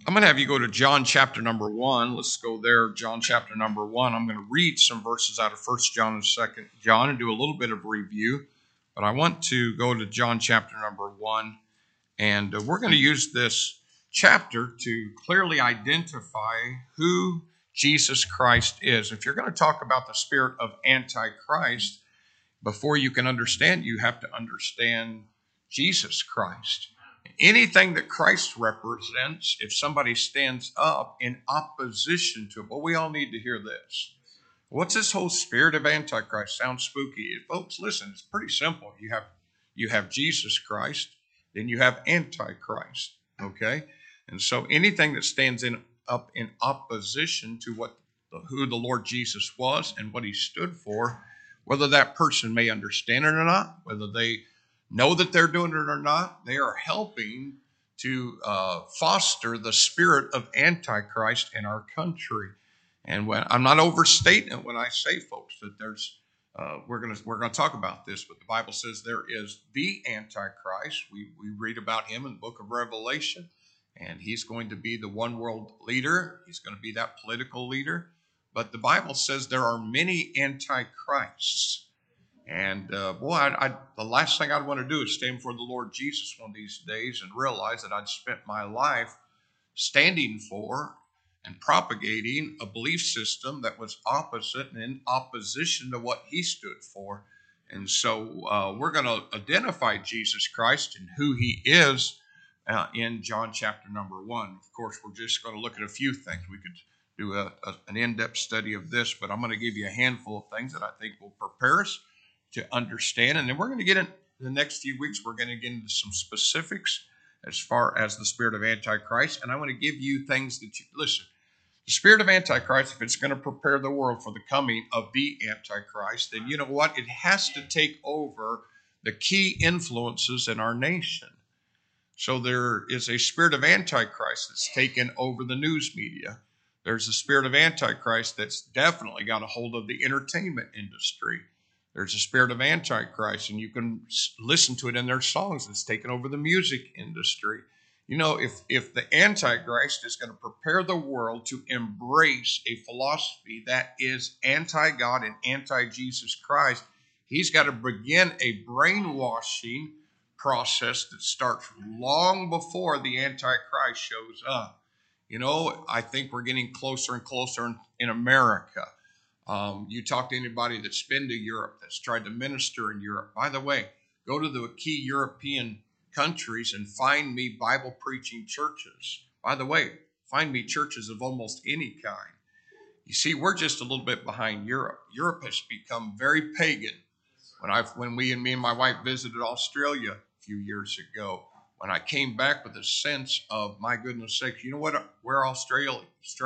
I'm going to have you go to John chapter number 1. Let's go there, John chapter number 1. I'm going to read some verses out of 1 John and 2 John and do a little bit of review. But I want to go to John chapter number 1. And we're going to use this chapter to clearly identify who Jesus Christ is. If you're going to talk about the spirit of Antichrist, before you can understand, you have to understand Jesus Christ. Anything that Christ represents, if somebody stands up in opposition to it, well, we all need to hear this. What's this whole spirit of Antichrist? Sounds spooky. Folks, listen, it's pretty simple. You have Jesus Christ, then you have Antichrist. Okay? And so anything that stands up in opposition to who the Lord Jesus was and what he stood for, whether that person may understand it or not, whether they know that they're doing it or not, they are helping to foster the spirit of Antichrist in our country. And I'm not overstating it when I say, folks, that we're gonna talk about this, but the Bible says there is the Antichrist. We read about him in the book of Revelation, and he's going to be the one world leader. He's going to be that political leader. But the Bible says there are many antichrists. And the last thing I'd want to do is stand before the Lord Jesus one of these days and realize that I'd spent my life standing for and propagating a belief system that was opposite and in opposition to what he stood for. And so we're going to identify Jesus Christ and who he is in John chapter number 1. Of course, we're just going to look at a few things. We could do an in-depth study of this, but I'm going to give you a handful of things that I think will prepare us to understand. And then we're going to get in the next few weeks, we're going to get into some specifics as far as the spirit of Antichrist. And I want to give you things that listen, the spirit of Antichrist, if it's going to prepare the world for the coming of the Antichrist, then you know what? It has to take over the key influences in our nation. So there is a spirit of Antichrist that's taken over the news media. There's a spirit of Antichrist that's definitely got a hold of the entertainment industry. There's a spirit of Antichrist, and you can listen to it in their songs. It's taken over the music industry. You know, if the Antichrist is going to prepare the world to embrace a philosophy that is anti-God and anti-Jesus Christ, he's got to begin a brainwashing process that starts long before the Antichrist shows up. You know, I think we're getting closer and closer in America. You talk to anybody that's been to Europe, that's tried to minister in Europe. By the way, go to the key European countries and find me Bible preaching churches. By the way, find me churches of almost any kind. You see, we're just a little bit behind Europe. Europe has become very pagan. When me and my wife visited Australia a few years ago, when I came back with a sense of, my goodness sakes, you know what? Where Australia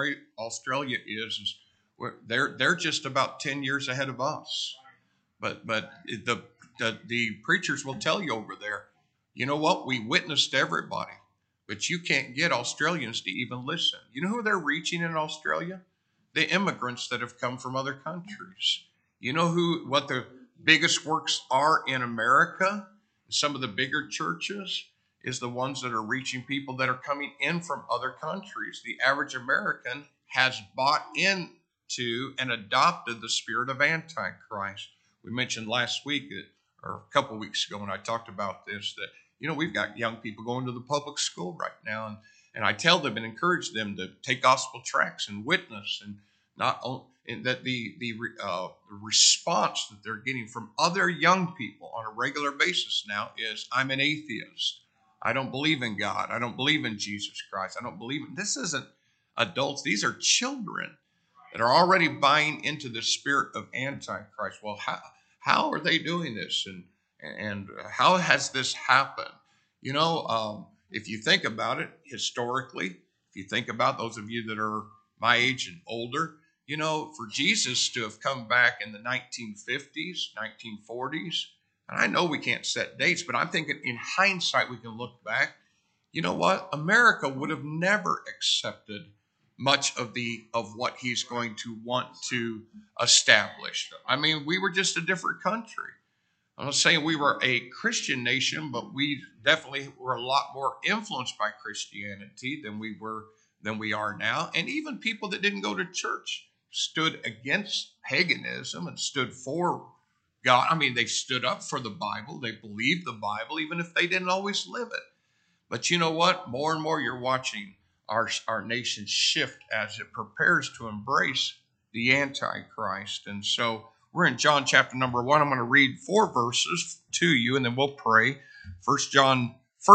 is they're just about 10 years ahead of us. But the preachers will tell you over there, you know what? We witnessed everybody, but you can't get Australians to even listen. You know who they're reaching in Australia? The immigrants that have come from other countries. You know what the biggest works are in America? Some of the bigger churches is the ones that are reaching people that are coming in from other countries. The average American has bought into and adopted the spirit of Antichrist. We mentioned last week or a couple of weeks ago when I talked about this, that, you know, we've got young people going to the public school right now, and I tell them and encourage them to take gospel tracts and witness, and not only and that the response that they're getting from other young people on a regular basis now is, I'm an atheist. I don't believe in God. I don't believe in Jesus Christ. I don't believe in this. Isn't adults. These are children that are already buying into the spirit of Antichrist. Well, how are they doing this, and how has this happened? You know, if you think about it historically, if you think about those of you that are my age and older, you know, for Jesus to have come back in the 1950s, 1940s, and I know we can't set dates, but I'm thinking in hindsight we can look back. You know what? America would have never accepted much of what he's going to want to establish. I mean, we were just a different country. I'm not saying we were a Christian nation, but we definitely were a lot more influenced by Christianity than we were than we are now. And even people that didn't go to church stood against paganism and stood for God. I mean, they stood up for the Bible. They believed the Bible, even if they didn't always live it. But you know what? More and more you're watching our nation shift as it prepares to embrace the Antichrist. And so we're in John chapter number 1. I'm going to read 4 verses to you, and then we'll pray. First John,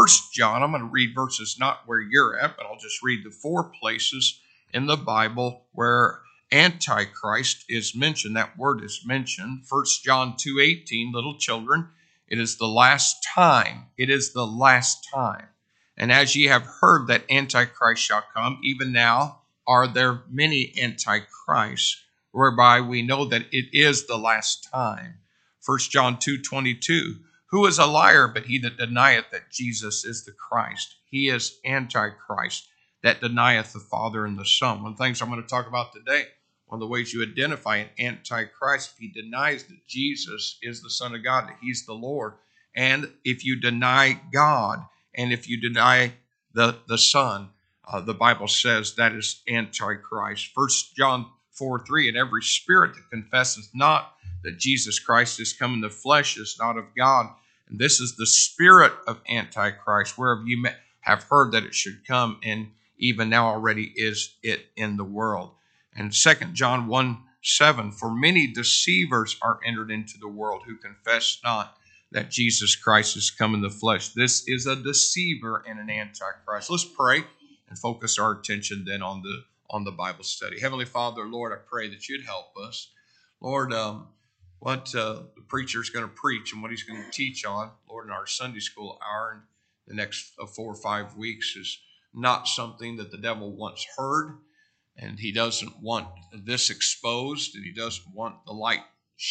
I'm going to read verses not where you're at, but I'll just read the 4 places in the Bible where Antichrist is mentioned. That word is mentioned. 1 John 2:18, little children, it is the last time. It is the last time. And as ye have heard that Antichrist shall come, even now are there many Antichrists, whereby we know that it is the last time. 1 John 2:22, who is a liar but he that denieth that Jesus is the Christ? He is Antichrist, that denieth the Father and the Son. One of the things I'm going to talk about today, one of the ways you identify an Antichrist, if he denies that Jesus is the Son of God, that he's the Lord. And if you deny God, and if you deny the Son, the Bible says that is Antichrist. 1 John 4:3, and every spirit that confesseth not that Jesus Christ is come in the flesh is not of God. And this is the spirit of Antichrist, whereof you have heard that it should come, and even now already is it in the world. And 2 John 1:7, for many deceivers are entered into the world who confess not that Jesus Christ has come in the flesh. This is a deceiver and an Antichrist. Let's pray and focus our attention then on the Bible study. Heavenly Father, Lord, I pray that you'd help us. Lord, what the preacher's going to preach and what he's going to teach on, Lord, in our Sunday school hour in the next 4 or 5 weeks is not something that the devil wants heard, and he doesn't want this exposed, and he doesn't want the light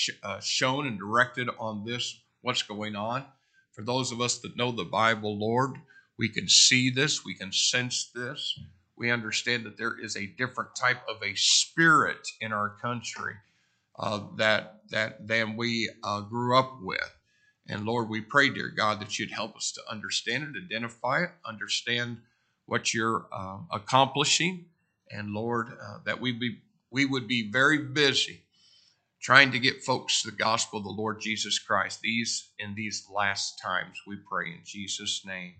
shown and directed on this, what's going on. For those of us that know the Bible, Lord, we can see this, we can sense this. We understand that there is a different type of a spirit in our country that than we grew up with. And Lord, we pray, dear God, that you'd help us to understand it, identify it, understand what you're accomplishing. And Lord, that we would be very busy trying to get folks the gospel of the Lord Jesus Christ in these last times. We pray in Jesus' name.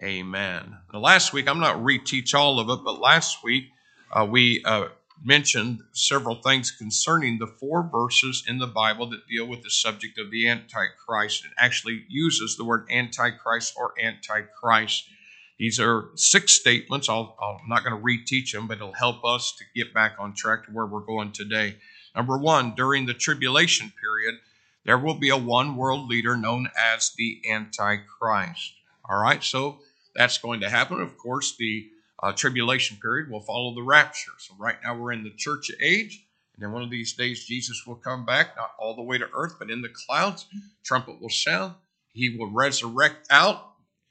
Amen. Now, last week, I'm not reteach all of it, but last week we mentioned several things concerning the 4 verses in the Bible that deal with the subject of the Antichrist. It actually uses the word Antichrist or Antichrist. These are 6 statements. I'm not going to reteach them, but it'll help us to get back on track to where we're going today. Number 1, during the tribulation period, there will be a one world leader known as the Antichrist. All right, so that's going to happen. Of course, the tribulation period will follow the rapture. So right now we're in the church age, and then one of these days Jesus will come back, not all the way to earth, but in the clouds. Trumpet will sound. He will resurrect out,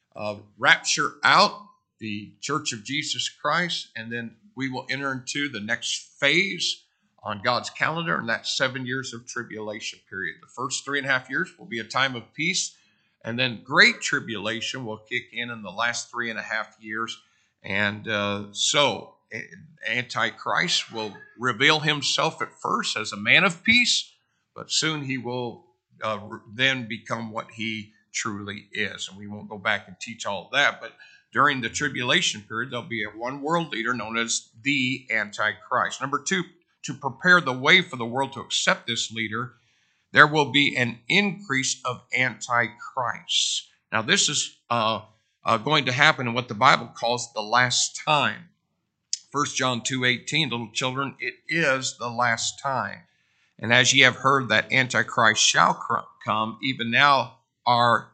rapture out the church of Jesus Christ, and then we will enter into the next phase on God's calendar, and that's 7 years of tribulation period. The first 3.5 years will be a time of peace, and then great tribulation will kick in the last 3.5 years. And so Antichrist will reveal himself at first as a man of peace, but soon he will then become what he truly is. And we won't go back and teach all of that, but during the tribulation period, there'll be a one world leader known as the Antichrist. Number 2, to prepare the way for the world to accept this leader, there will be an increase of antichrists. Now, this is going to happen in what the Bible calls the last time. 1 John 2:18, little children, it is the last time. And as ye have heard that Antichrist shall come, even now are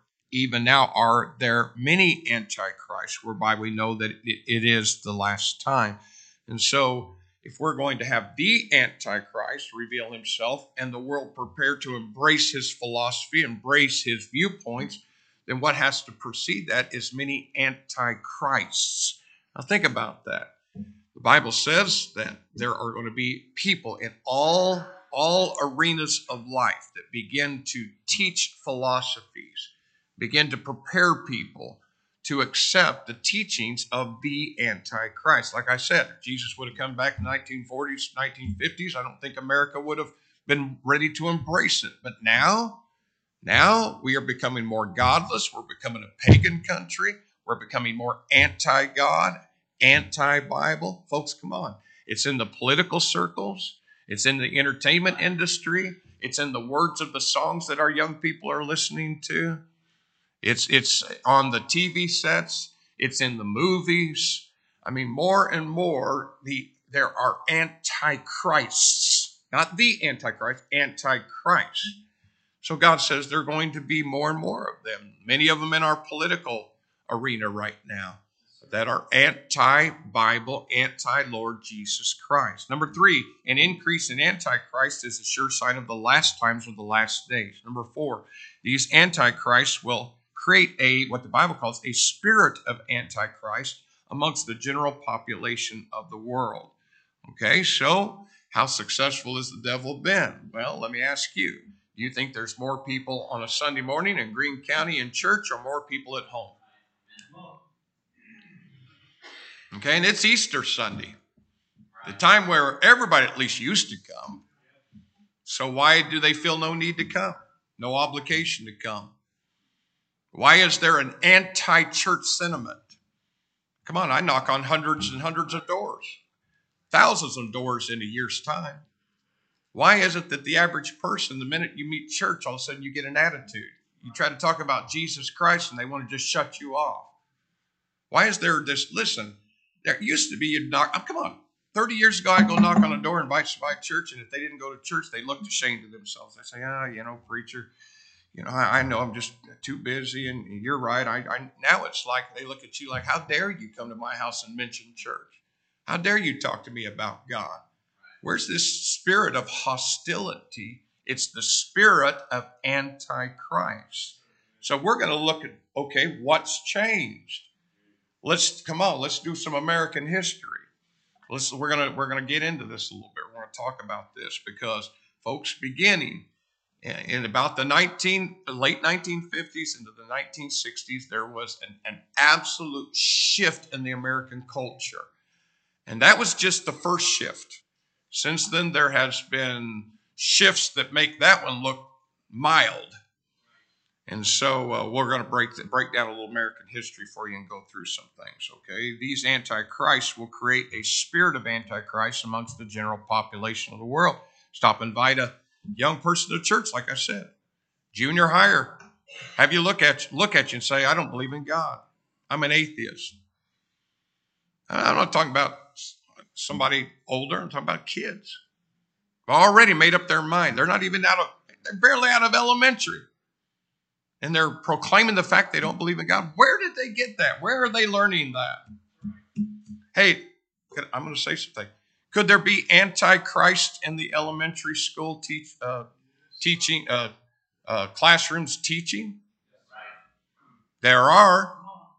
there many antichrists, whereby we know that it is the last time. And so, if we're going to have the Antichrist reveal himself and the world prepare to embrace his philosophy, embrace his viewpoints, then what has to precede that is many antichrists. Now think about that. The Bible says that there are going to be people in all arenas of life that begin to teach philosophies, begin to prepare people to accept the teachings of the Antichrist. Like I said, if Jesus would have come back in the 1940s, 1950s, I don't think America would have been ready to embrace it. But now we are becoming more godless. We're becoming a pagan country. We're becoming more anti-God, anti-Bible. Folks, come on. It's in the political circles. It's in the entertainment industry. It's in the words of the songs that our young people are listening to. It's on the TV sets. It's in the movies. I mean, more and more, there are antichrists. Not the Antichrist, antichrist. So God says there are going to be more and more of them. Many of them in our political arena right now that are anti-Bible, anti-Lord Jesus Christ. Number 3, an increase in Antichrist is a sure sign of the last times or the last days. Number 4, these Antichrists will create what the Bible calls a spirit of Antichrist amongst the general population of the world. Okay, so how successful has the devil been? Well, let me ask you. Do you think there's more people on a Sunday morning in Greene County in church or more people at home? Okay, and it's Easter Sunday, the time where everybody at least used to come. So why do they feel no need to come? No obligation to come? Why is there an anti-church sentiment? Come on, I knock on hundreds and hundreds of doors, thousands of doors in a year's time. Why is it that the average person, the minute you meet church, all of a sudden you get an attitude? You try to talk about Jesus Christ and they want to just shut you off. Why is there this, listen, there used to be you'd knock, come on, 30 years ago I'd go knock on a door and invite somebody to church, and if they didn't go to church, they looked ashamed of themselves. They say, preacher, I know I'm just too busy, and you're right. Now it's like they look at you like, how dare you come to my house and mention church? How dare you talk to me about God? Where's this spirit of hostility? It's the spirit of Antichrist. So we're going to look at, okay, what's changed? Let's do some American history. We're gonna get into this a little bit. We're going to talk about this because, folks, beginning in about the late 1950s into the 1960s, there was an absolute shift in the American culture, and that was just the first shift. Since then, there has been shifts that make that one look mild. And so we're going to break down a little American history for you and go through some things, okay? These antichrists will create a spirit of Antichrist amongst the general population of the world. Stop and invite a young person to church, like I said, junior higher. Have you look at you and say, I don't believe in God. I'm an atheist. I'm not talking about somebody older. I'm talking about kids. They've already made up their mind. They're barely out of elementary. And they're proclaiming the fact they don't believe in God. Where did they get that? Where are they learning that? Hey, I'm going to say something. Could there be Antichrist in the elementary school classrooms teaching? There are.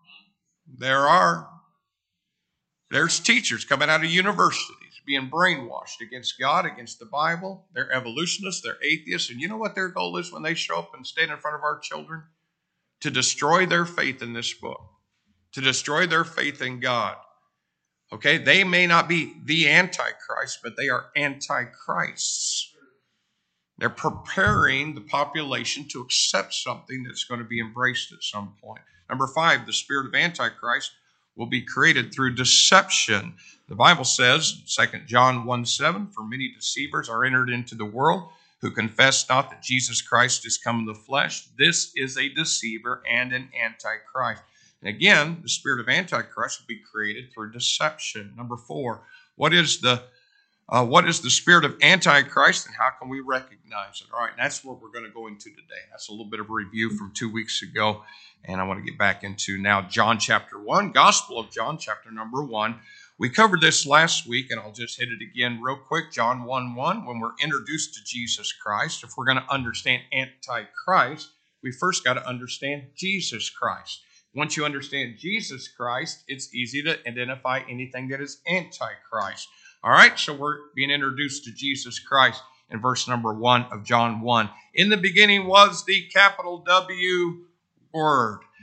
There's teachers coming out of universities being brainwashed against God, against the Bible. They're evolutionists, they're atheists. And you know what their goal is when they show up and stand in front of our children? To destroy their faith in this book, to destroy their faith in God. Okay, they may not be the Antichrist, but they are antichrists. They're preparing the population to accept something that's going to be embraced at some point. Number 5, the spirit of Antichrist will be created through deception. The Bible says, 2 John 1:7, for many deceivers are entered into the world who confess not that Jesus Christ is come in the flesh. This is a deceiver and an antichrist. And again, the spirit of Antichrist will be created through deception. Number 4, what is the spirit of Antichrist and how can we recognize it? All right, and that's what we're going to go into today. That's a little bit of a review from 2 weeks ago. And I want to get back into now John chapter 1, Gospel of John chapter number 1. We covered this last week, and I'll just hit it again real quick. John 1:1, when we're introduced to Jesus Christ, if we're going to understand Antichrist, we first got to understand Jesus Christ. Once you understand Jesus Christ, it's easy to identify anything that is Antichrist. All right, so we're being introduced to Jesus Christ in verse number 1 of John 1. In the beginning was the capital W Word.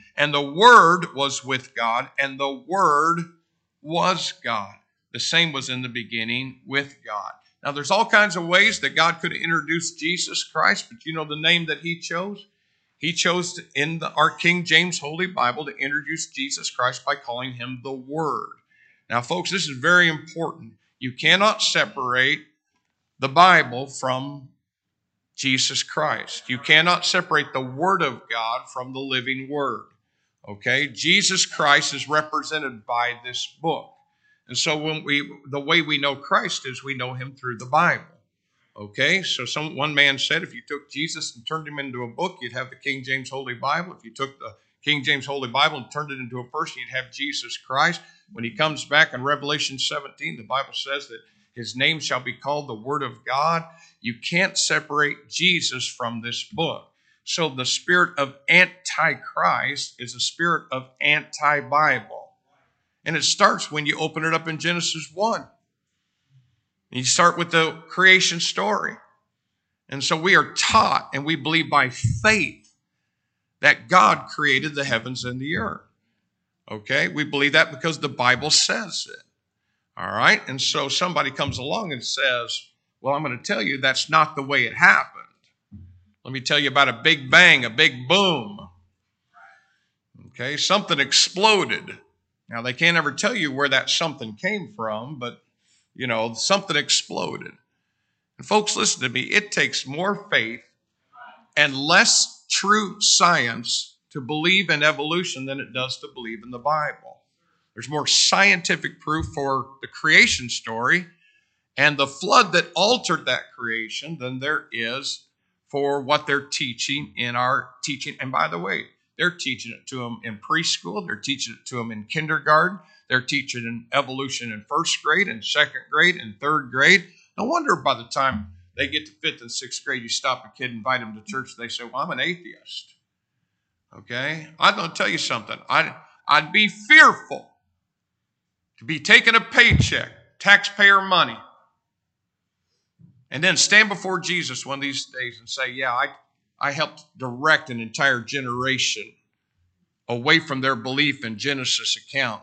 And the Word was with God, and the Word was God. The same was in the beginning with God. Now, there's all kinds of ways that God could introduce Jesus Christ, but you know the name that he chose? He chose in our King James Holy Bible to introduce Jesus Christ by calling him the Word. Now, folks, this is very important. You cannot separate the Bible from Jesus Christ. You cannot separate the Word of God from the living Word. Okay? Jesus Christ is represented by this book. And so the way we know Christ is we know him through the Bible. Okay? So one man said if you took Jesus and turned him into a book, you'd have the King James Holy Bible. If you took the King James Holy Bible and turned it into a person, you'd have Jesus Christ. When he comes back in Revelation 17, the Bible says that his name shall be called the Word of God. You can't separate Jesus from this book. So the spirit of Antichrist is a spirit of anti-Bible. And it starts when you open it up in Genesis 1. You start with the creation story. And so we are taught and we believe by faith that God created the heavens and the earth. Okay? We believe that because the Bible says it. All right? And so somebody comes along and says, well, I'm going to tell you that's not the way it happened. Let me tell you about a big bang, a big boom. Okay? Something exploded. Now, they can't ever tell you where that something came from, but, you know, something exploded. And folks, listen to me. It takes more faith and less true science to believe in evolution than it does to believe in the Bible. There's more scientific proof for the creation story and the flood that altered that creation than there is for what they're teaching in our teaching. And by the way, they're teaching it to them in preschool. They're teaching it to them in kindergarten. They're teaching in evolution in first grade and second grade and third grade. No wonder by the time they get to fifth and sixth grade, you stop a kid, invite them to church, they say, well, I'm an atheist. Okay? I'm going to tell you something. I'd be fearful to be taking a paycheck, taxpayer money, and then stand before Jesus one of these days and say, yeah, I helped direct an entire generation away from their belief in Genesis account.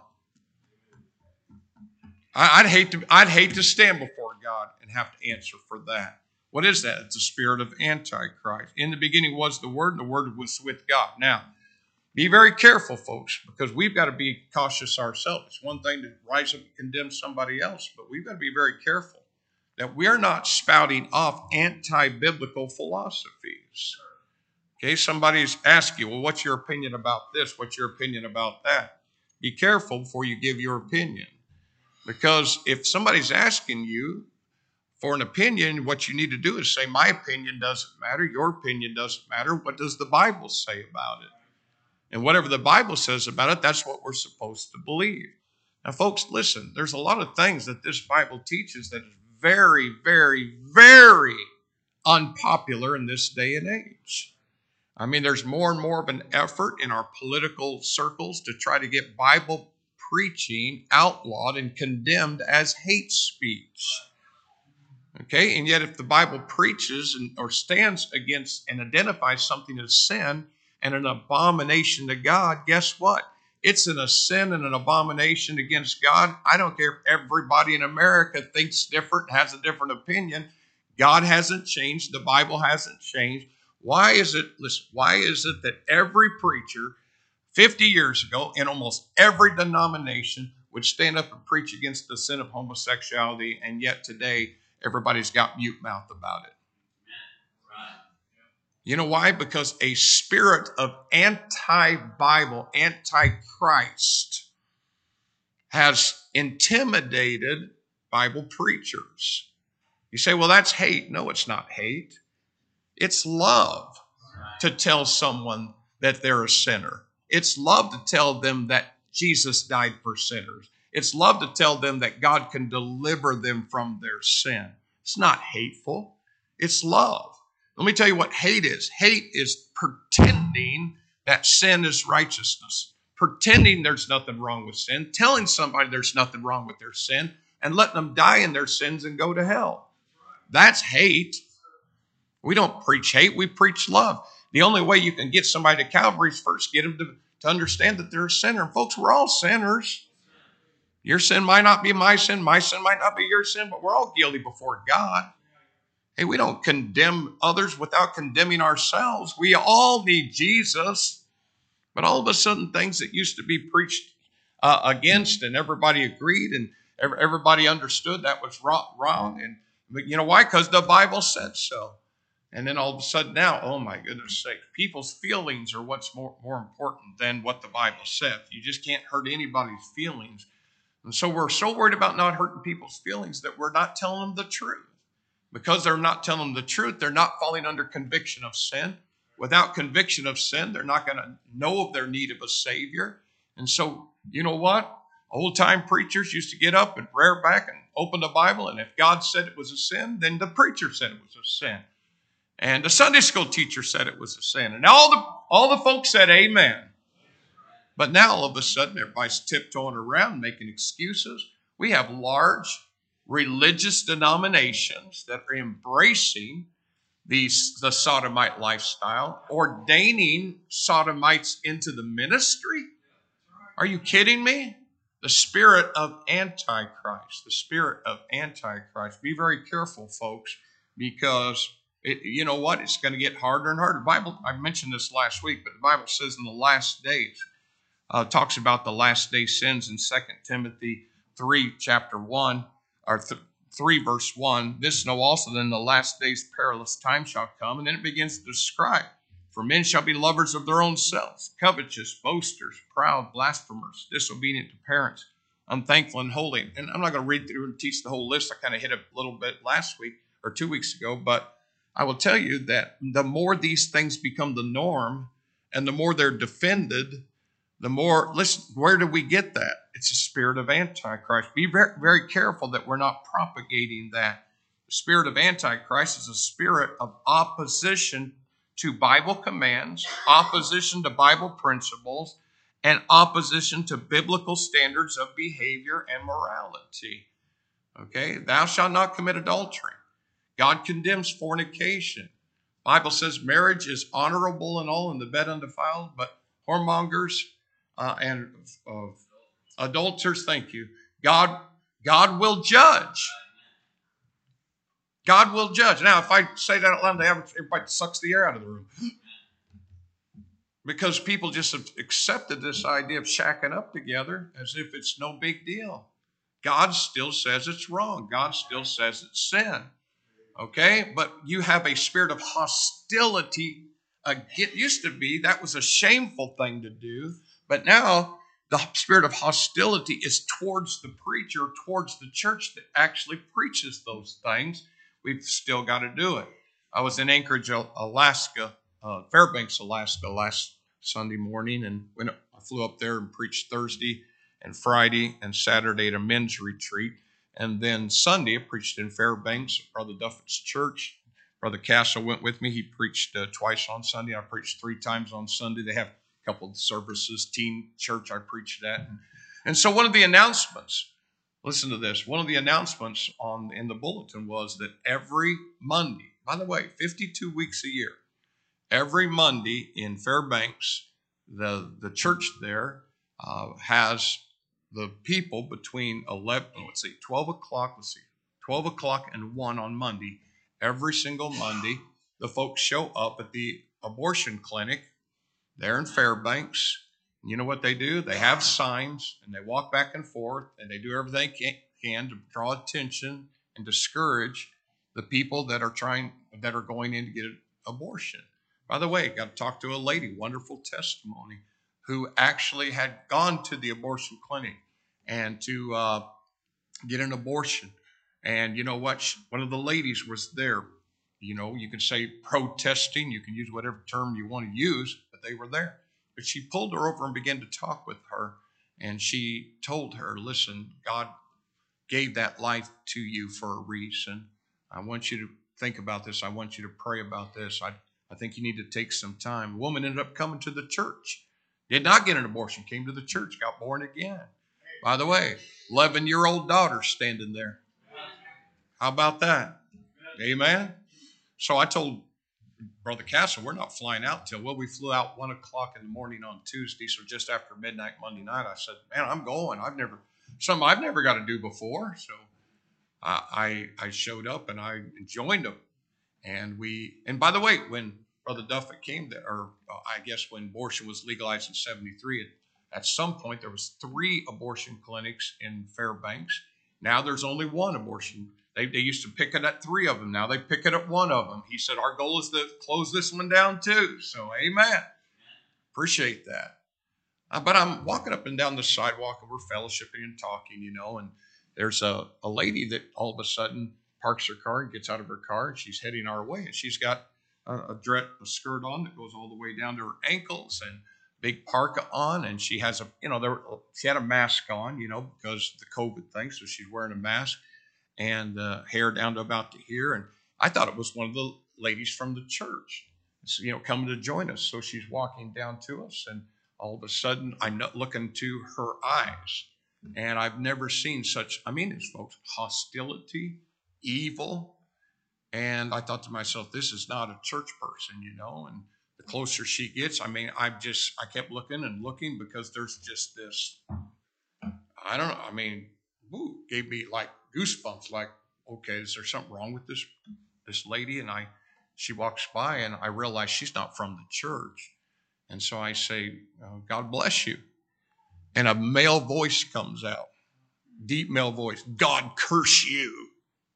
I'd hate to stand before God and have to answer for that. What is that? It's the spirit of Antichrist. In the beginning was the Word, and the Word was with God. Now, be very careful, folks, because we've got to be cautious ourselves. It's one thing to rise up and condemn somebody else, but we've got to be very careful that we're not spouting off anti-biblical philosophies. Okay, somebody's asking you, well, what's your opinion about this? What's your opinion about that? Be careful before you give your opinion. Because if somebody's asking you for an opinion, what you need to do is say, my opinion doesn't matter, your opinion doesn't matter. What does the Bible say about it? And whatever the Bible says about it, that's what we're supposed to believe. Now, folks, listen, there's a lot of things that this Bible teaches that is very, very, very unpopular in this day and age. I mean, there's more and more of an effort in our political circles to try to get Bible preaching outlawed and condemned as hate speech. Okay, and yet if the Bible preaches or stands against and identifies something as sin and an abomination to God, guess what? It's a sin and an abomination against God. I don't care if everybody in America thinks different, has a different opinion. God hasn't changed. The Bible hasn't changed. Why is it that every preacher 50 years ago in almost every denomination would stand up and preach against the sin of homosexuality, and yet today everybody's got mute mouth about it? You know why? Because a spirit of anti-Bible, anti-Christ has intimidated Bible preachers. You say, well, that's hate. No, it's not hate. It's love to tell someone that they're a sinner. It's love to tell them that Jesus died for sinners. It's love to tell them that God can deliver them from their sin. It's not hateful. It's love. Let me tell you what hate is. Hate is pretending that sin is righteousness. Pretending there's nothing wrong with sin. Telling somebody there's nothing wrong with their sin and letting them die in their sins and go to hell. That's hate. We don't preach hate. We preach love. The only way you can get somebody to Calvary is first get them to understand that they're a sinner. And folks, we're all sinners. Your sin might not be my sin might not be your sin, but we're all guilty before God. Hey, we don't condemn others without condemning ourselves. We all need Jesus. But all of a sudden, things that used to be preached against and everybody agreed and everybody understood that was wrong. And but you know why? Because the Bible said so. And then all of a sudden now, oh my goodness sake, people's feelings are what's more important than what the Bible said. You just can't hurt anybody's feelings. And so we're so worried about not hurting people's feelings that we're not telling them the truth. Because they're not telling them the truth, they're not falling under conviction of sin. Without conviction of sin, they're not going to know of their need of a Savior. And so, you know what? Old-time preachers used to get up and rear back and open the Bible, and if God said it was a sin, then the preacher said it was a sin. And the Sunday school teacher said it was a sin. And all the folks said amen. But now all of a sudden, everybody's tiptoeing around, making excuses. We have large religious denominations that are embracing the sodomite lifestyle, ordaining sodomites into the ministry. Are you kidding me? The spirit of Antichrist, the spirit of Antichrist. Be very careful, folks, because you know what? It's going to get harder and harder. The Bible, I mentioned this last week, but the Bible says in the last days, talks about the last day sins in 2 Timothy 3, chapter 1, or 3, verse 1. This know also that in the last days perilous time shall come. And then it begins to describe, for men shall be lovers of their own selves, covetous, boasters, proud, blasphemers, disobedient to parents, unthankful and holy. And I'm not going to read through and teach the whole list. I kind of hit it a little bit last week or 2 weeks ago, but I will tell you that the more these things become the norm and the more they're defended, the more, listen, where do we get that? It's a spirit of Antichrist. Be very, very careful that we're not propagating that. The spirit of Antichrist is a spirit of opposition to Bible commands, opposition to Bible principles, and opposition to biblical standards of behavior and morality. Okay? Thou shalt not commit adultery. God condemns fornication. Bible says marriage is honorable and all, and the bed undefiled, but whoremongers and adulterers, thank you. God will judge. God will judge. Now, if I say that out loud, everybody sucks the air out of the room. Because people just have accepted this idea of shacking up together as if it's no big deal. God still says it's wrong. God still says it's sin. Okay? But you have a spirit of hostility. It used to be that was a shameful thing to do. But now the spirit of hostility is towards the preacher, towards the church that actually preaches those things. We've still got to do it. I was in Anchorage, Alaska, Fairbanks, Alaska last Sunday morning, and when I flew up there and preached Thursday and Friday and Saturday at a men's retreat. And then Sunday, I preached in Fairbanks at Brother Duffett's church. Brother Castle went with me. He preached twice on Sunday. I preached 3 times on Sunday. They have a couple of services, teen church, I preached at. And so one of the announcements, listen to this, one of the announcements in the bulletin was that every Monday, by the way, 52 weeks a year, every Monday in Fairbanks, the church there has the people between 12 o'clock and 1 on Monday. Every single Monday, the folks show up at the abortion clinic there in Fairbanks. You know what they do? They have signs, and they walk back and forth, and they do everything they can to draw attention and discourage the people that are going in to get an abortion. By the way, got to talk to a lady, wonderful testimony, who actually had gone to the abortion clinic and to get an abortion. And you know what? One of the ladies was there. You know, you can say protesting. You can use whatever term you want to use, but they were there. But she pulled her over and began to talk with her. And she told her, listen, God gave that life to you for a reason. I want you to think about this. I want you to pray about this. I think you need to take some time. The woman ended up coming to the church. Did not get an abortion, came to the church, got born again. By the way, 11-year-old daughter standing there. How about that? Amen? So I told Brother Castle, we're not flying out till, well, we flew out 1 o'clock in the morning on Tuesday, so just after midnight Monday night. I said, man, I'm going. I've never got to do before. So I showed up and I joined them. And by the way, when Brother Duffett came there, or I guess when abortion was legalized in 73, at some point there was 3 abortion clinics in Fairbanks. Now there's only 1 abortion. They used to pick it at 3 of them. Now they pick it at 1 of them. He said, our goal is to close this one down too. So amen. Appreciate that. But I'm walking up and down the sidewalk and we're fellowshipping and talking, and there's a lady that all of a sudden parks her car and gets out of her car and she's heading our way. And she's got a skirt on that goes all the way down to her ankles and big parka on. And she has she had a mask on, because of the COVID thing. So she's wearing a mask and hair down to about to here. And I thought it was one of the ladies from the church, coming to join us. So she's walking down to us and all of a sudden I look into her eyes and I've never seen such, folks, hostility, evil. And I thought to myself, this is not a church person, and the closer she gets, I kept looking and looking because there's just this, I don't know, gave me like goosebumps, like, okay, is there something wrong with this lady? And she walks by and I realize she's not from the church. And so I say, God bless you. And a male voice comes out, deep male voice, God curse you.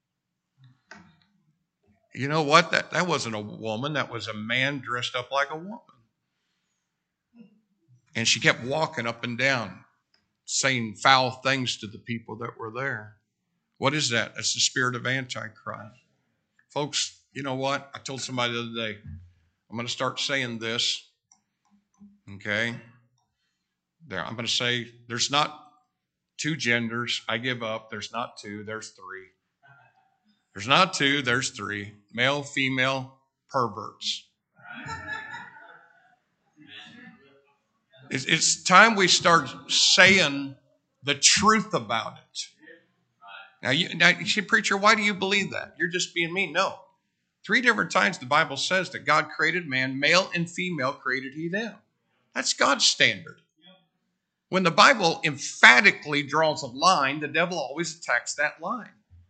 You know what? That wasn't a woman. That was a man dressed up like a woman. And she kept walking up and down, saying foul things to the people that were there. What is that? That's the spirit of Antichrist. Folks, you know what? I told somebody the other day, I'm going to start saying this. Okay? I'm going to say there's not 2 genders. I give up. There's not 2. There's 3. There's not 2, there's 3. Male, female, perverts. It's time we start saying the truth about it. Now, you say, preacher, why do you believe that? You're just being mean. No. 3 different times the Bible says that God created man, male and female created he them. That's God's standard. When the Bible emphatically draws a line, the devil always attacks that line.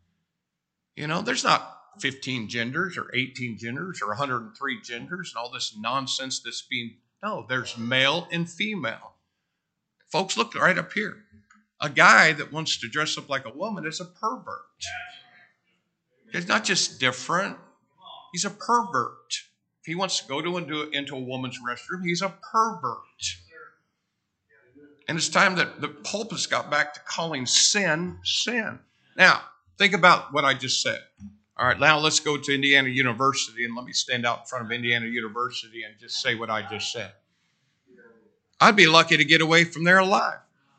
There's not 15 genders or 18 genders or 103 genders and all this nonsense that's no, there's male and female. Folks, look right up here. A guy that wants to dress up like a woman is a pervert. He's not just different. He's a pervert. If he wants to go into a woman's restroom, he's a pervert. And it's time that the pulpits got back to calling sin, sin. Now, think about what I just said. All right, now let's go to Indiana University and let me stand out in front of Indiana University and just say what I just said. I'd be lucky to get away from there alive.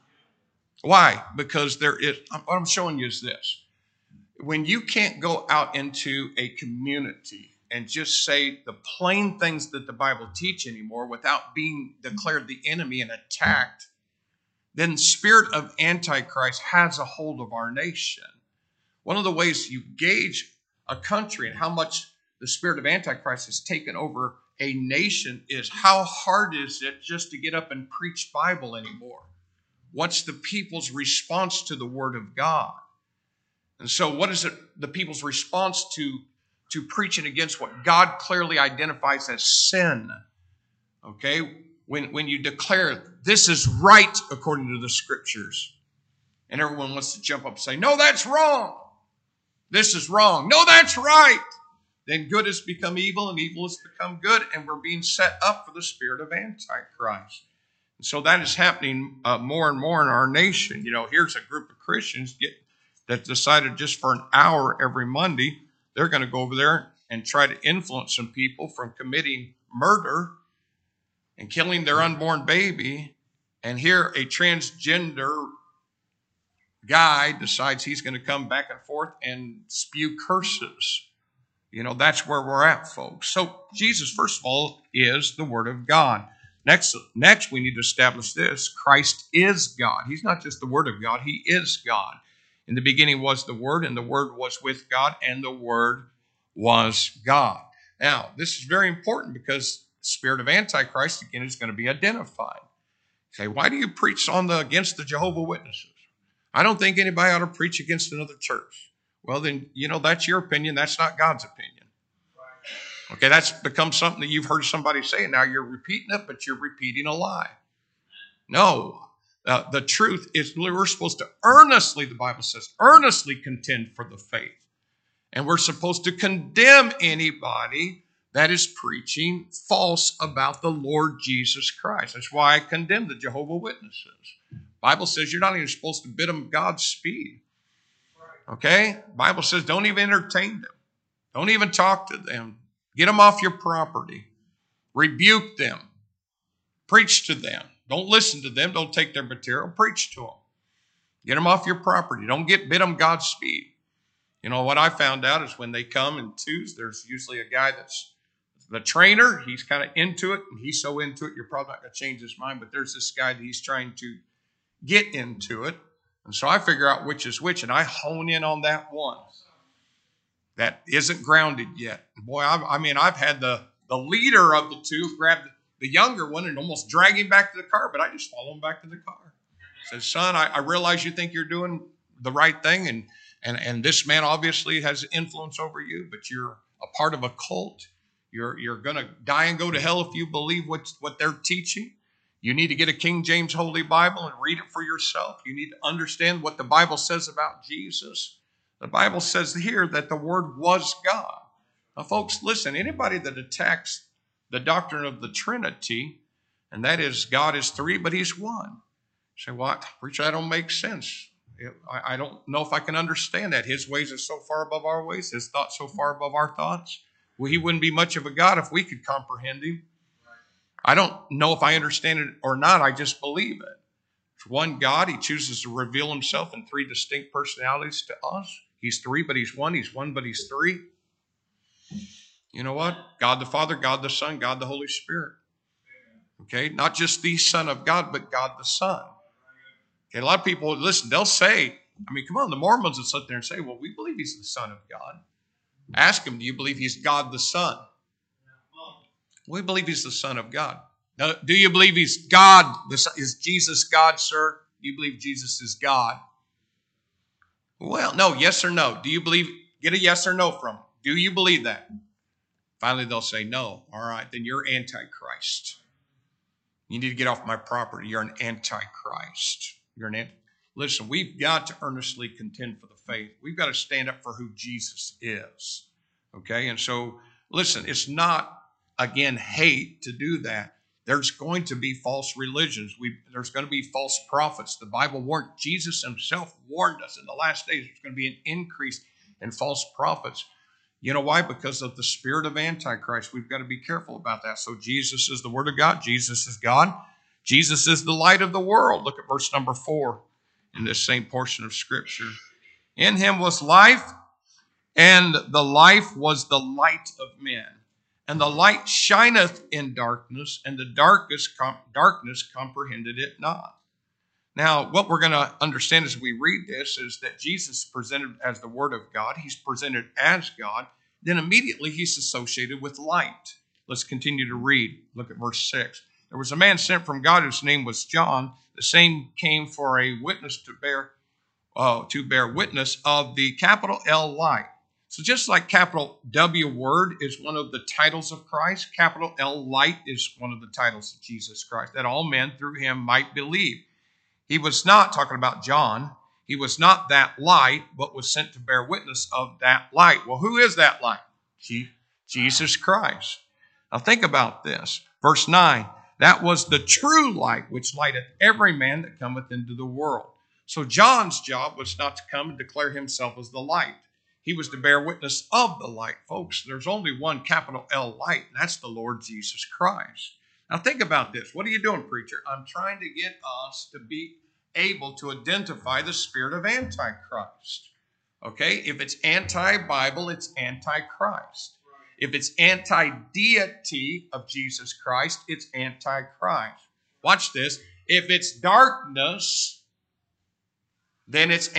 Why? Because what I'm showing you is this. When you can't go out into a community and just say the plain things that the Bible teach anymore without being declared the enemy and attacked, then the spirit of Antichrist has a hold of our nation. One of the ways you gauge a country and how much the spirit of Antichrist has taken over a nation is how hard is it just to get up and preach Bible anymore? What's the people's response to the Word of God? And so what is it, the people's response to preaching against what God clearly identifies as sin? Okay? When you declare this is right according to the Scriptures, and everyone wants to jump up and say, no, that's wrong. This is wrong. No, that's right. Then good has become evil and evil has become good, and we're being set up for the spirit of Antichrist. And so that is happening more and more in our nation. Here's a group of Christians that decided just for an hour every Monday, they're going to go over there and try to influence some people from committing murder and killing their unborn baby. And here a transgender guy decides he's going to come back and forth and spew curses. That's where we're at, folks. So Jesus, first of all, is the Word of God. Next, we need to establish this. Christ is God. He's not just the Word of God. He is God. In the beginning was the Word, and the Word was with God, and the Word was God. Now, this is very important because the spirit of Antichrist, again, is going to be identified. Okay, why do you preach against the Jehovah's Witnesses? I don't think anybody ought to preach against another church. Well, then, that's your opinion. That's not God's opinion. Okay, that's become something that you've heard somebody say. Now you're repeating it, but you're repeating a lie. No, the truth is we're supposed to earnestly, the Bible says, earnestly contend for the faith. And we're supposed to condemn anybody that is preaching false about the Lord Jesus Christ. That's why I condemn the Jehovah's Witnesses. The Bible says you're not even supposed to bid them Godspeed. Okay? The Bible says don't even entertain them. Don't even talk to them. Get them off your property. Rebuke them. Preach to them. Don't listen to them. Don't take their material. Preach to them. Get them off your property. Don't bid them Godspeed. What I found out is when they come in twos, there's usually a guy that's the trainer. He's kind of into it, and he's so into it, you're probably not going to change his mind. But there's this guy that he's trying to get into it. And so I figure out which is which, and I hone in on that one that isn't grounded yet. Boy, I've had the leader of the two grab the younger one and almost drag him back to the car, but I just follow him back to the car. I said, son, I realize you think you're doing the right thing, and this man obviously has influence over you, but you're a part of a cult. You're going to die and go to hell if you believe what they're teaching. You need to get a King James Holy Bible and read it for yourself. You need to understand what the Bible says about Jesus. The Bible says here that the Word was God. Now, folks, listen, anybody that attacks the doctrine of the Trinity, and that is God is three, but he's one. You say, what? Preacher, that don't make sense. I don't know if I can understand that. His ways are so far above our ways, his thoughts so far above our thoughts. Well, he wouldn't be much of a God if we could comprehend him. I don't know if I understand it or not. I just believe it. It's one God. He chooses to reveal himself in three distinct personalities to us. He's three, but he's one. He's one, but he's three. You know what? God the Father, God the Son, God the Holy Spirit. Okay? Not just the Son of God, but God the Son. Okay, a lot of people, listen, they'll say, come on, the Mormons will sit there and say, well, we believe he's the Son of God. Ask him, do you believe he's God the Son? We believe he's the Son of God. Now, do you believe he's God? Is Jesus God, sir? Do you believe Jesus is God? Well, no, yes or no. Do you believe? Get a yes or no from them. Do you believe that? Finally, they'll say no. All right, then you're Antichrist. You need to get off my property. You're an Antichrist. Listen, we've got to earnestly contend for the faith. We've got to stand up for who Jesus is. Okay, and so, listen, it's not, again, hate to do that. There's going to be false religions. There's going to be false prophets. The Bible warned, Jesus himself warned us in the last days there's going to be an increase in false prophets. You know why? Because of the spirit of Antichrist. We've got to be careful about that. So Jesus is the Word of God. Jesus is God. Jesus is the light of the world. Look at verse number 4 in this same portion of Scripture. In him was life, and the life was the light of men. And the light shineth in darkness, and the darkness comprehended it not. Now, what we're going to understand as we read this is that Jesus is presented as the Word of God. He's presented as God. Then immediately he's associated with light. Let's continue to read. Look at verse 6. There was a man sent from God whose name was John. The same came for a witness to bear witness of the capital L light. So just like capital W Word is one of the titles of Christ, capital L light is one of the titles of Jesus Christ, that all men through him might believe. He was not, talking about John, he was not that light, but was sent to bear witness of that light. Well, who is that light? Jesus Christ. Now think about this. Verse 9, that was the true light which lighteth every man that cometh into the world. So John's job was not to come and declare himself as the light. He was to bear witness of the light. Folks, there's only one capital L light, and that's the Lord Jesus Christ. Now think about this. What are you doing, preacher? I'm trying to get us to be able to identify the spirit of Antichrist. Okay? If it's anti-Bible, it's Antichrist. If it's anti-deity of Jesus Christ, it's Antichrist. Watch this. If it's darkness, then it's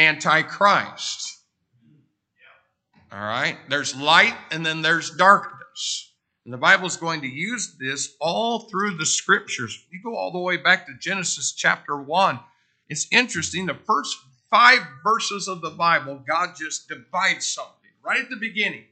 Antichrist. All right? There's light and then there's darkness. And the Bible is going to use this all through the scriptures. You go all the way back to Genesis chapter 1. It's interesting. The first 5 verses of the Bible, God just divides something right at the beginning.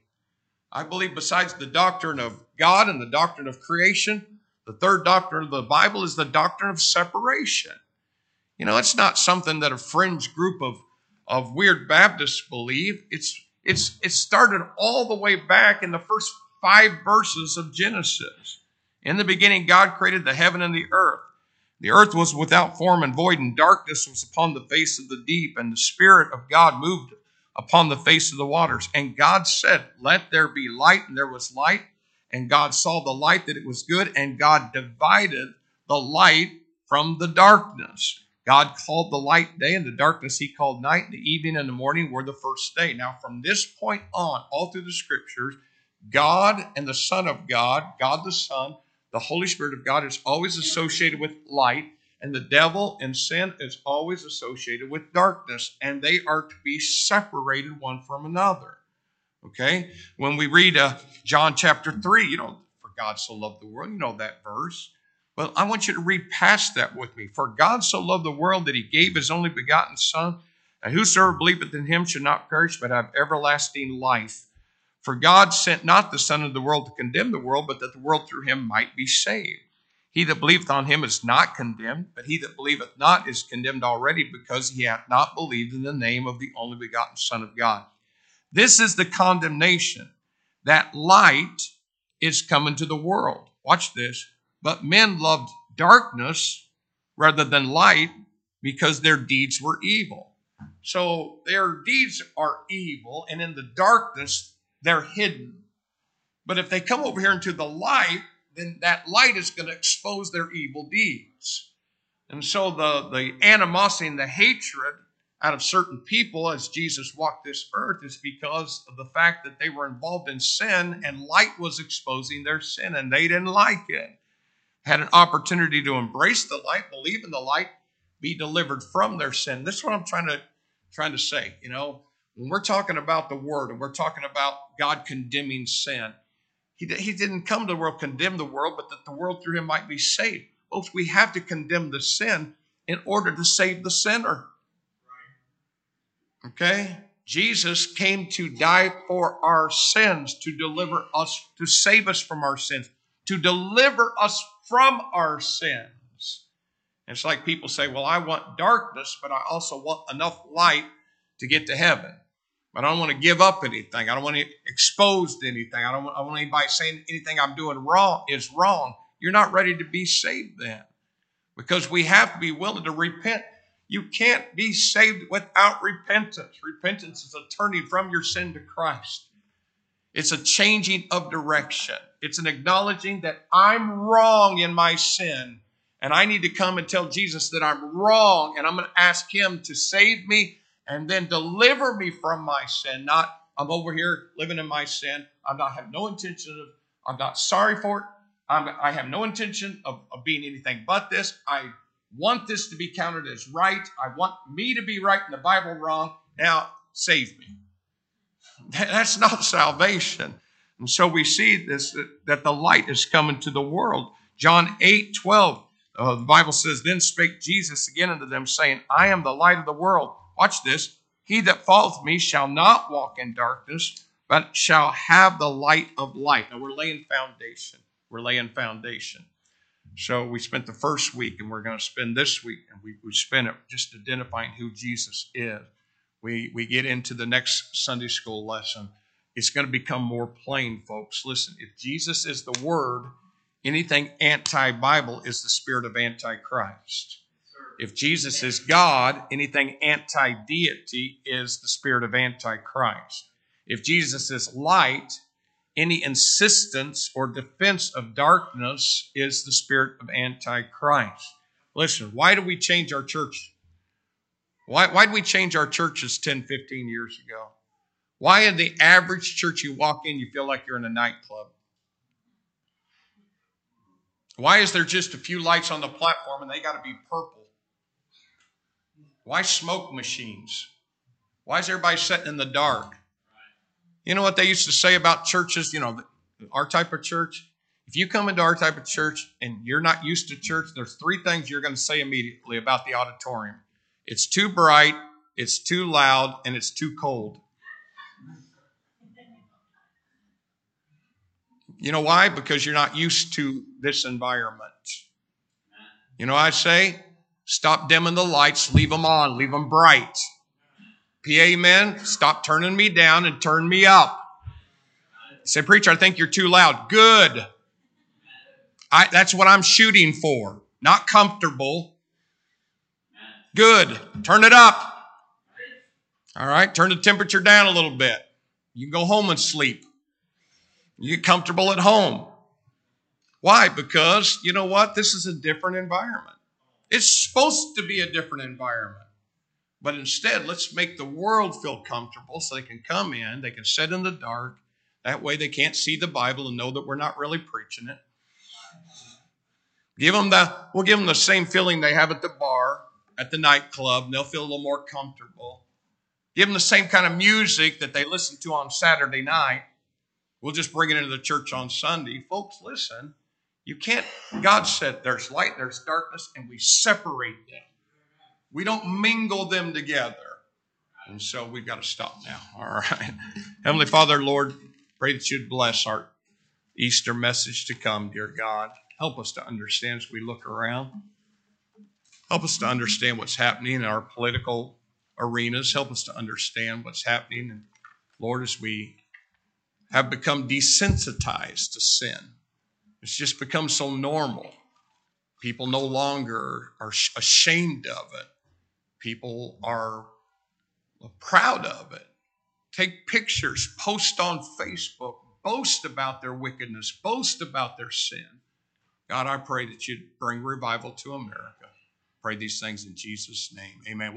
I believe besides the doctrine of God and the doctrine of creation, the third doctrine of the Bible is the doctrine of separation. You know, it's not something that a fringe group of weird Baptists believe. It started all the way back in the first 5 verses of Genesis. In the beginning, God created the heaven and the earth. The earth was without form and void, and darkness was upon the face of the deep, and the Spirit of God moved upon the face of the waters. And God said, "Let there be light," and there was light. And God saw the light that it was good, and God divided the light from the darkness. God called the light day, and the darkness he called night. The evening and the morning were the first day. Now, from this point on, all through the scriptures, God and the Son of God, God the Son, the Holy Spirit of God is always associated with light, and the devil and sin is always associated with darkness, and they are to be separated one from another. Okay? When we read John chapter 3, for God so loved the world, you know that verse. But I want you to read past that with me. For God so loved the world that he gave his only begotten Son, and whosoever believeth in him should not perish but have everlasting life. For God sent not the Son of the world to condemn the world, but that the world through him might be saved. He that believeth on him is not condemned, but he that believeth not is condemned already, because he hath not believed in the name of the only begotten Son of God. This is the condemnation, that light is coming to the world. Watch this. But men loved darkness rather than light, because their deeds were evil. So their deeds are evil, and in the darkness, they're hidden. But if they come over here into the light, then that light is going to expose their evil deeds. And so the animosity and the hatred out of certain people as Jesus walked this earth is because of the fact that they were involved in sin, and light was exposing their sin, and they didn't like it. Had an opportunity to embrace the light, believe in the light, be delivered from their sin. This is what I'm trying to say. When we're talking about the word and we're talking about God condemning sin, he didn't come to the world to condemn the world, but that the world through him might be saved. Folks, we have to condemn the sin in order to save the sinner. Okay? Jesus came to die for our sins, to deliver us, to save us from our sins, to deliver us from our sins. And it's like people say, well, I want darkness, but I also want enough light to get to heaven. But I don't want to give up anything. I don't want to be exposed to anything. I don't want anybody saying anything I'm doing wrong is wrong. You're not ready to be saved then, because we have to be willing to repent. You can't be saved without repentance. Repentance is a turning from your sin to Christ. It's a changing of direction. It's an acknowledging that I'm wrong in my sin, and I need to come and tell Jesus that I'm wrong, and I'm going to ask him to save me and then deliver me from my sin. Not, I'm over here living in my sin. I'm not sorry for it. I have no intention of being anything but this. I want this to be counted as right. I want me to be right and the Bible wrong. Now, save me. That's not salvation. And so we see this, that the light is coming to the world. John 8:12, the Bible says, then spake Jesus again unto them, saying, I am the light of the world. Watch this. He that followeth me shall not walk in darkness, but shall have the light of life. Now we're laying foundation. So we spent the first week, and we're going to spend this week, and we spent it just identifying who Jesus is. We get into the next Sunday school lesson. It's going to become more plain, folks. Listen, if Jesus is the Word, anything anti-Bible is the spirit of Antichrist. If Jesus is God, anything anti-deity is the spirit of Antichrist. If Jesus is light, any insistence or defense of darkness is the spirit of Antichrist. Listen, why do we change our church? Why did we change our churches 10, 15 years ago? Why in the average church you walk in, you feel like you're in a nightclub? Why is there just a few lights on the platform and they got to be purple? Why smoke machines? Why is everybody sitting in the dark? You know what they used to say about churches? our type of church, if you come into our type of church and you're not used to church, there's three things you're going to say immediately about the auditorium. It's too bright, it's too loud, and it's too cold. You know why? Because you're not used to this environment. You know what I say? Stop dimming the lights, leave them on, leave them bright. PA men, stop turning me down and turn me up. Say, preacher, I think you're too loud. Good. That's what I'm shooting for. Not comfortable. Good. Turn it up. All right. Turn the temperature down a little bit. You can go home and sleep. You get comfortable at home. Why? Because, you know what? This is a different environment. It's supposed to be a different environment. But instead, let's make the world feel comfortable so they can come in, they can sit in the dark. That way they can't see the Bible and know that we're not really preaching it. We'll give them the same feeling they have at the bar, at the nightclub, and they'll feel a little more comfortable. Give them the same kind of music that they listen to on Saturday night. We'll just bring it into the church on Sunday. Folks, listen, you can't, God said there's light, there's darkness, and we separate them. We don't mingle them together. And so we've got to stop now. All right. Heavenly Father, Lord, pray that you'd bless our Easter message to come, dear God. Help us to understand as we look around. Help us to understand what's happening in our political arenas. Help us to understand what's happening. And Lord, as we have become desensitized to sin, it's just become so normal. People no longer are ashamed of it. People are proud of it. Take pictures, post on Facebook, boast about their wickedness, boast about their sin. God, I pray that you'd bring revival to America. Pray these things in Jesus' name. Amen.